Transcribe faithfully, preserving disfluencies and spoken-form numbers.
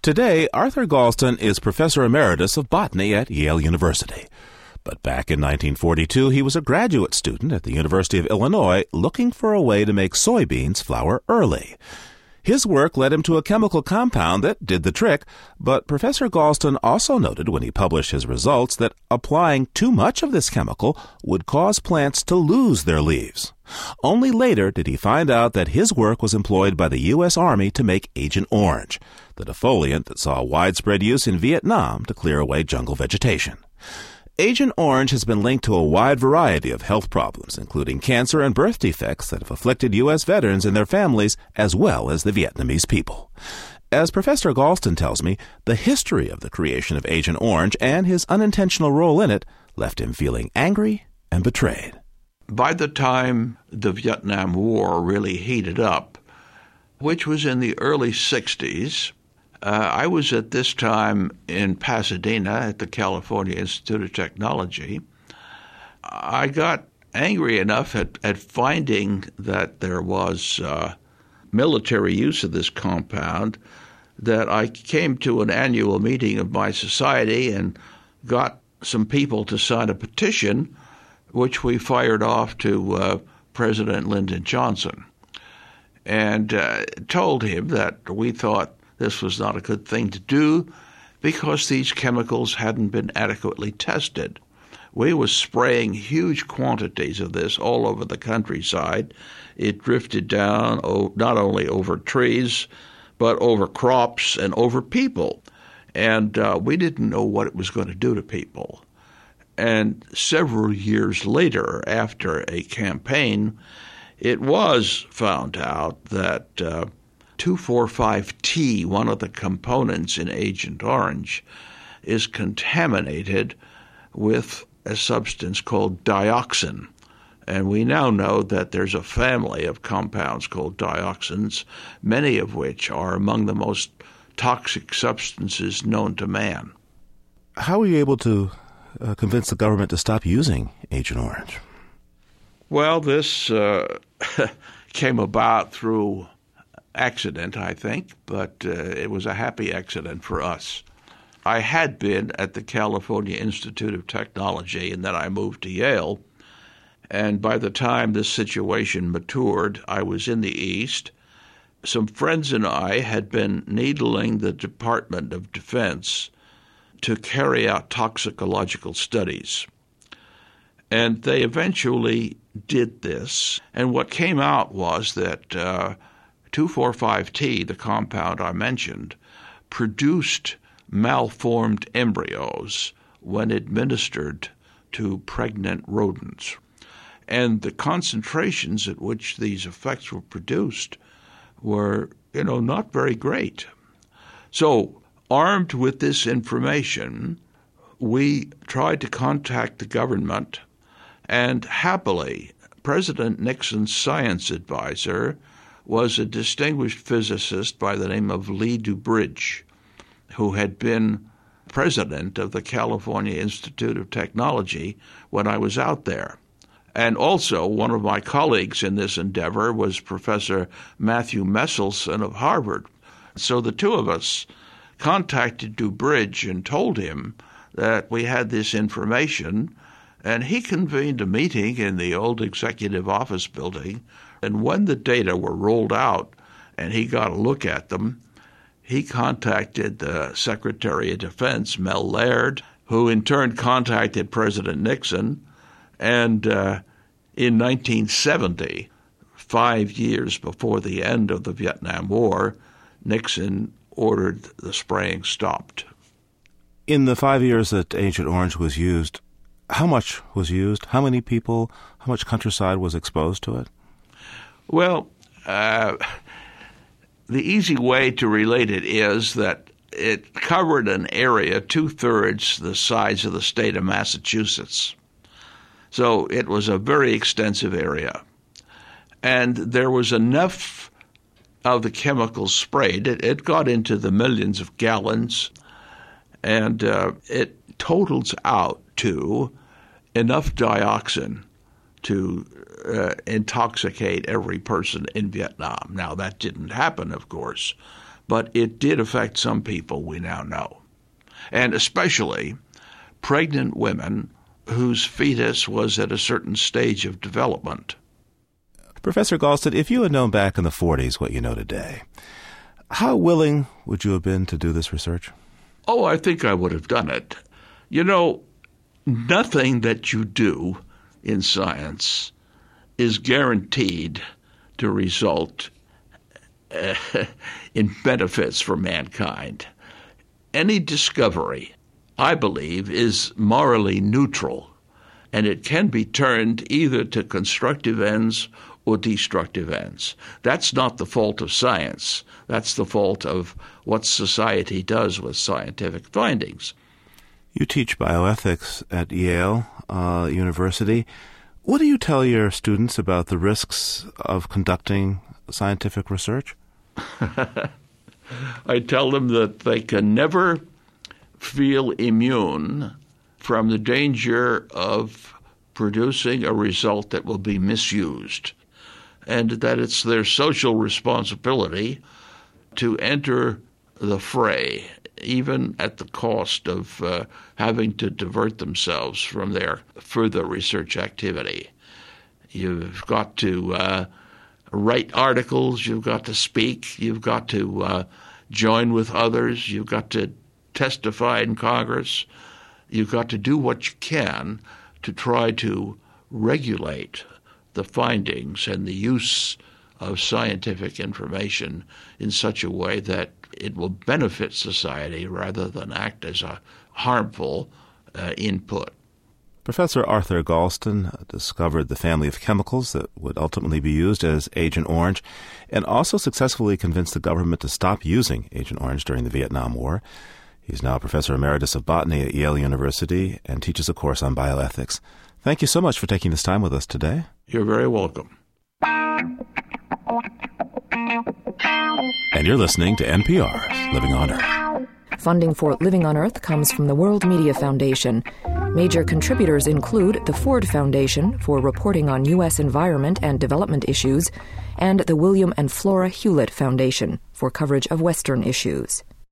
Today, Arthur Galston is Professor Emeritus of Botany at Yale University. But back in nineteen forty-two, he was a graduate student at the University of Illinois looking for a way to make soybeans flower early. His work led him to a chemical compound that did the trick, but Professor Galston also noted when he published his results that applying too much of this chemical would cause plants to lose their leaves. Only later did he find out that his work was employed by the U S Army to make Agent Orange, the defoliant that saw widespread use in Vietnam to clear away jungle vegetation. Agent Orange has been linked to a wide variety of health problems, including cancer and birth defects that have afflicted U S veterans and their families, as well as the Vietnamese people. As Professor Galston tells me, the history of the creation of Agent Orange and his unintentional role in it left him feeling angry and betrayed. By the time the Vietnam War really heated up, which was in the early sixties, Uh, I was at this time in Pasadena at the California Institute of Technology. I got angry enough at, at finding that there was uh, military use of this compound that I came to an annual meeting of my society and got some people to sign a petition, which we fired off to uh, President Lyndon Johnson, and uh, told him that we thought this was not a good thing to do because these chemicals hadn't been adequately tested. We were spraying huge quantities of this all over the countryside. It drifted down oh, not only over trees, but over crops and over people. And uh, we didn't know what it was going to do to people. And several years later, after a campaign, it was found out that uh, two forty-five T, one of the components in Agent Orange, is contaminated with a substance called dioxin. And we now know that there's a family of compounds called dioxins, many of which are among the most toxic substances known to man. How were you able to uh, convince the government to stop using Agent Orange? Well, this uh, came about through accident, I think, but uh, it was a happy accident for us. I had been at the California Institute of Technology, and then I moved to Yale. And by the time this situation matured, I was in the East. Some friends and I had been needling the Department of Defense to carry out toxicological studies. And they eventually did this. And what came out was that uh, two forty-five T, the compound I mentioned, produced malformed embryos when administered to pregnant rodents. And the concentrations at which these effects were produced were, you know, not very great. So, armed with this information, we tried to contact the government, and happily, President Nixon's science advisor was a distinguished physicist by the name of Lee Dubridge, who had been president of the California Institute of Technology when I was out there. And also, one of my colleagues in this endeavor was Professor Matthew Meselson of Harvard. So the two of us contacted Dubridge and told him that we had this information, and he convened a meeting in the old executive office building. And when the data were rolled out and he got a look at them, he contacted the Secretary of Defense, Mel Laird, who in turn contacted President Nixon. And uh, in nineteen seventy, five years before the end of the Vietnam War, Nixon ordered the spraying stopped. In the five years that Agent Orange was used, how much was used? How many people, how much countryside was exposed to it? Well, uh, the easy way to relate it is that it covered an area two-thirds the size of the state of Massachusetts. So it was a very extensive area. And there was enough of the chemicals sprayed. It, it got into the millions of gallons, and uh, it totals out to enough dioxin to uh, intoxicate every person in Vietnam. Now, that didn't happen, of course, but it did affect some people, we now know, and especially pregnant women whose fetus was at a certain stage of development. Professor Galston, if you had known back in the forties what you know today, how willing would you have been to do this research? Oh, I think I would have done it. You know, nothing that you do in science is guaranteed to result uh, in benefits for mankind. Any discovery, I believe, is morally neutral, and it can be turned either to constructive ends or destructive ends. That's not the fault of science. That's the fault of what society does with scientific findings. You teach bioethics at Yale uh, University. What do you tell your students about the risks of conducting scientific research? I tell them that they can never feel immune from the danger of producing a result that will be misused, and that it's their social responsibility to enter the fray, even at the cost of uh, having to divert themselves from their further research activity. You've got to uh, write articles, you've got to speak, you've got to uh, join with others, you've got to testify in Congress, you've got to do what you can to try to regulate the findings and the use of scientific information in such a way that it will benefit society rather than act as a harmful uh, input. Professor Arthur Galston discovered the family of chemicals that would ultimately be used as Agent Orange, and also successfully convinced the government to stop using Agent Orange during the Vietnam War. He's now Professor Emeritus of Botany at Yale University and teaches a course on bioethics. Thank you so much for taking this time with us today. You're very welcome. And you're listening to N P R's Living on Earth. Funding for Living on Earth comes from the World Media Foundation. Major contributors include the Ford Foundation for reporting on U S environment and development issues, and the William and Flora Hewlett Foundation for coverage of Western issues.